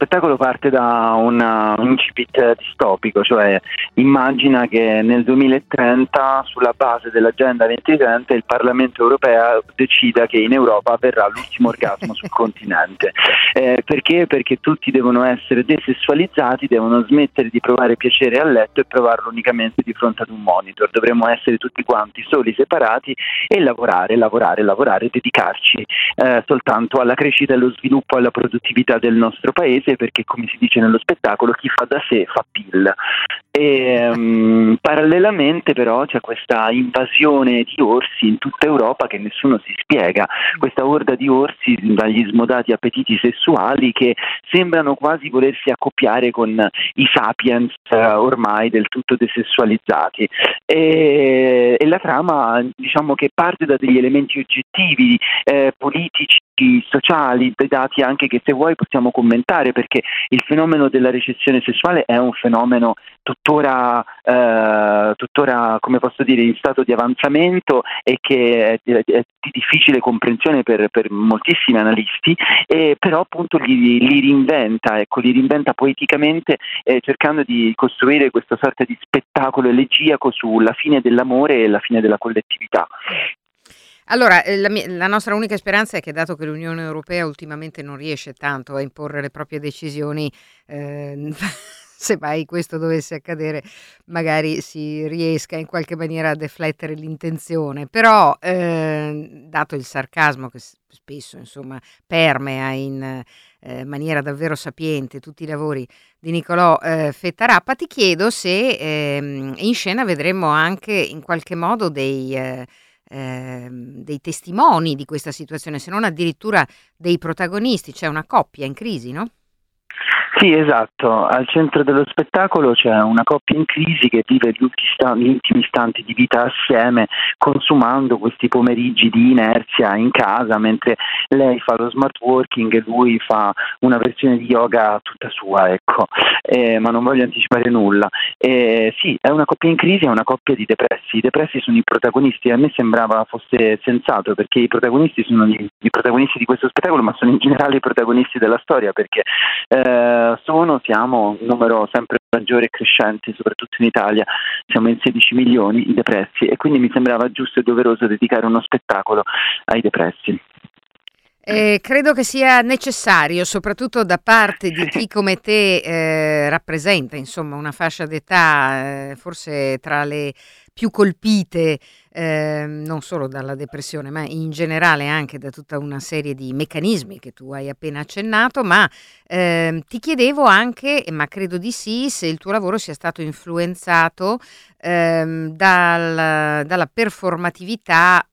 spettacolo parte da un incipit distopico, cioè immagina che nel 2030 sulla base dell'Agenda 2030 il Parlamento europeo decida che in Europa avverrà l'ultimo orgasmo sul continente. Perché? Perché tutti devono essere desessualizzati, devono smettere di provare piacere a letto e provarlo unicamente di fronte ad un monitor. Dovremmo essere tutti quanti soli, separati e lavorare, dedicarci soltanto alla crescita e allo sviluppo, alla produttività del nostro paese, perché come si dice nello spettacolo, chi fa da sé fa PIL. E parallelamente però c'è questa invasione di orsi in tutta Europa che nessuno si spiega, questa orda di orsi dagli smodati appetiti sessuali che sembrano quasi volersi accoppiare con i sapiens ormai del tutto desessualizzati, e la trama diciamo che parte da degli elementi oggettivi, politici, sociali, dei dati anche che se vuoi possiamo commentare, perché il fenomeno della recessione sessuale è un fenomeno tuttora come posso dire in stato di avanzamento e che è di difficile comprensione per moltissimi analisti, però appunto li reinventa poeticamente, cercando di costruire questa sorta di spettacolo elegiaco sulla fine dell'amore e la fine della collettività. Allora, la nostra unica speranza è che, dato che l'Unione Europea ultimamente non riesce tanto a imporre le proprie decisioni, se mai questo dovesse accadere, magari si riesca in qualche maniera a deflettere l'intenzione. Però, dato il sarcasmo che spesso, insomma, permea in maniera davvero sapiente tutti i lavori di Nicolò Fettarappa, ti chiedo se in scena vedremo anche in qualche modo dei testimoni di questa situazione, se non addirittura dei protagonisti. C'è una coppia in crisi, no? Sì, esatto. Al centro dello spettacolo c'è una coppia in crisi che vive gli ultimi istanti di vita assieme, consumando questi pomeriggi di inerzia in casa, mentre lei fa lo smart working e lui fa una versione di yoga tutta sua, ecco. Ma non voglio anticipare nulla. Sì, è una coppia in crisi, è una coppia di depressi. I depressi sono i protagonisti, a me sembrava fosse sensato, perché i protagonisti sono i protagonisti di questo spettacolo, ma sono in generale i protagonisti della storia, perché siamo un numero sempre maggiore e crescente, soprattutto in Italia, siamo in 16 milioni i depressi, e quindi mi sembrava giusto e doveroso dedicare uno spettacolo ai depressi. Credo che sia necessario, soprattutto da parte di chi come te rappresenta, insomma, una fascia d'età forse tra le più colpite, non solo dalla depressione, ma in generale anche da tutta una serie di meccanismi che tu hai appena accennato. Ma ti chiedevo anche, ma credo di sì, se il tuo lavoro sia stato influenzato dalla performatività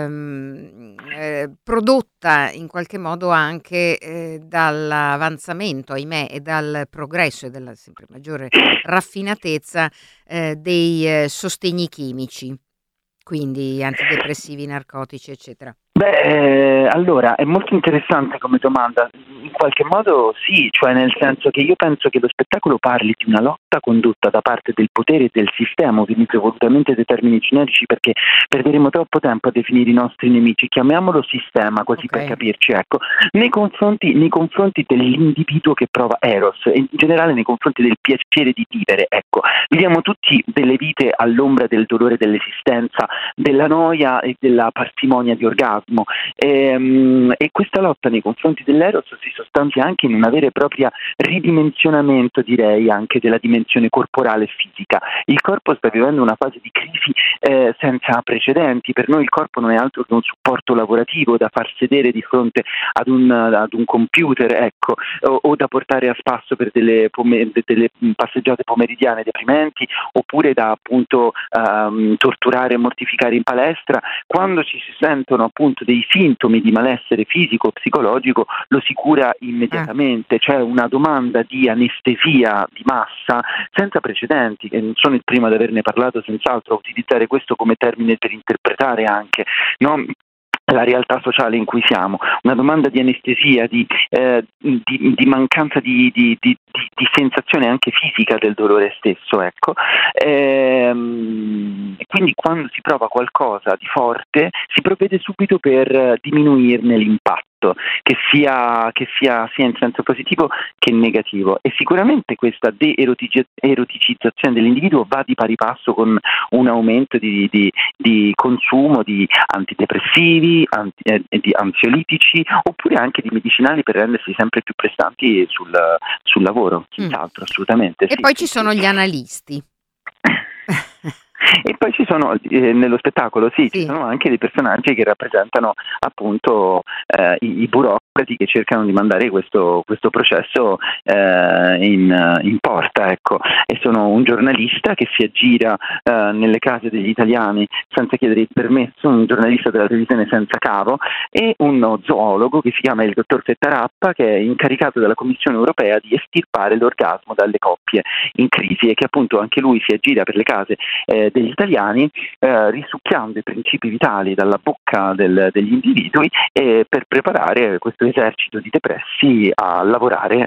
prodotta in qualche modo anche dall'avanzamento, ahimè, e dal progresso e dalla sempre maggiore raffinatezza dei sostegni chimici, quindi antidepressivi, narcotici, eccetera. Allora, è molto interessante come domanda. In qualche modo sì, cioè nel senso che io penso che lo spettacolo parli di una lotta condotta da parte del potere e del sistema, utilizzo volutamente dei termini generici perché perderemo troppo tempo a definire i nostri nemici, chiamiamolo sistema così, okay, per capirci, ecco, nei confronti dell'individuo che prova eros, e in generale nei confronti del piacere di vivere, ecco. Viviamo tutti delle vite all'ombra del dolore dell'esistenza, della noia e della parsimonia di orgasmo. E questa lotta nei confronti dell'eros si sostanzia anche in una vera e propria ridimensionamento, direi, anche della dimensione corporale e fisica. Il corpo sta vivendo una fase di crisi senza precedenti. Per noi il corpo non è altro che un supporto lavorativo da far sedere di fronte ad un computer, ecco, o da portare a spasso per delle passeggiate pomeridiane deprimenti, oppure da appunto torturare e mortificare in palestra. Quando ci si sentono appunto dei sintomi di malessere fisico o psicologico, lo si cura immediatamente. C'è una domanda di anestesia di massa senza precedenti, e non sono il primo ad averne parlato, senz'altro, a utilizzare questo come termine per interpretare anche, no, la realtà sociale in cui siamo, una domanda di anestesia, di mancanza di di sensazione anche fisica del dolore stesso, ecco. Quindi quando si prova qualcosa di forte si provvede subito per diminuirne l'impatto, sia in senso positivo che negativo, e sicuramente questa de-eroticizzazione dell'individuo va di pari passo con un aumento di consumo di antidepressivi, di ansiolitici, oppure anche di medicinali per rendersi sempre più prestanti sul lavoro, senz'altro, assolutamente. E sì, poi sì, ci sono gli analisti. E poi ci sono nello spettacolo, ci sono anche dei personaggi che rappresentano appunto i burocrati che cercano di mandare questo processo in porta, ecco. E sono un giornalista che si aggira nelle case degli italiani senza chiedere il permesso, un giornalista della televisione senza cavo, e uno zoologo che si chiama il dottor Fettarappa, che è incaricato dalla Commissione europea di estirpare l'orgasmo dalle coppie in crisi, e che appunto anche lui si aggira per le case degli italiani, risucchiando i principi vitali dalla bocca degli individui, per preparare questo esercito di depressi a lavorare.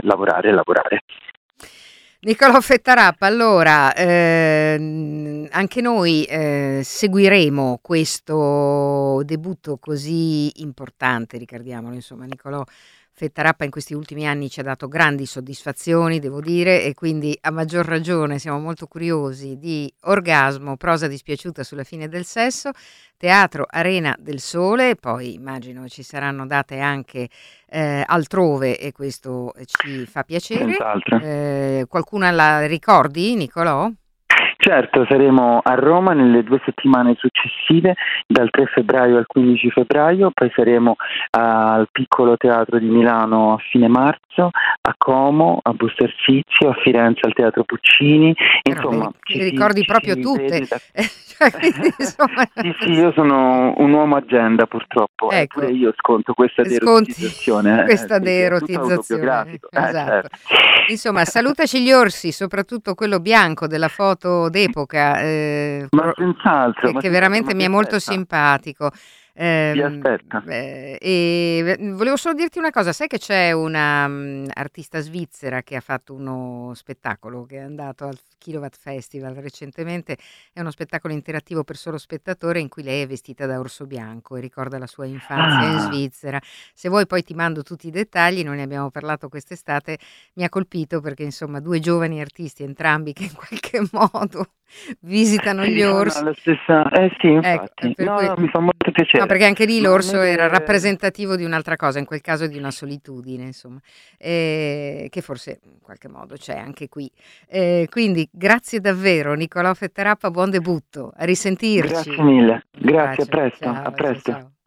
Niccolò Fettarappa, allora anche noi seguiremo questo debutto così importante, ricordiamolo, insomma. Niccolò Fettarappa in questi ultimi anni ci ha dato grandi soddisfazioni, devo dire, e quindi a maggior ragione siamo molto curiosi di Orgasmo, prosa dispiaciuta sulla fine del sesso, Teatro Arena del Sole. Poi immagino ci saranno date anche altrove, e questo ci fa piacere. Senz'altro. Qualcuna la ricordi, Niccolò? Certo, saremo a Roma nelle 2 settimane successive, dal 3 febbraio al 15 febbraio, poi saremo al Piccolo Teatro di Milano a fine marzo, a Como, a Busto Arsizio, a Firenze al Teatro Puccini, insomma... Ti ricordi proprio tutte? Insomma... Sì, io sono un uomo agenda purtroppo, ecco, pure io sconto questa derotizzazione. Questa derotizzazione, esatto. Certo. Insomma, salutaci gli orsi, soprattutto quello bianco della foto d'epoca, ma senz'altro, che veramente mi è molto simpatico. Ti aspetta. E volevo solo dirti una cosa, sai che c'è una artista svizzera che ha fatto uno spettacolo che è andato al Kilowatt Festival recentemente, è uno spettacolo interattivo per solo spettatore in cui lei è vestita da orso bianco e ricorda la sua infanzia in Svizzera. Se vuoi poi ti mando tutti i dettagli, noi ne abbiamo parlato quest'estate, mi ha colpito perché insomma 2 giovani artisti entrambi che in qualche modo visitano gli orsi. La stessa... sì, infatti. Ecco, mi fa molto piacere. No, perché anche lì l'orso era rappresentativo di un'altra cosa, in quel caso di una solitudine, insomma, che forse in qualche modo c'è anche qui. Quindi grazie davvero, Niccolò Fettarappa, buon debutto, a risentirci. Grazie mille, grazie, a presto. Ciao.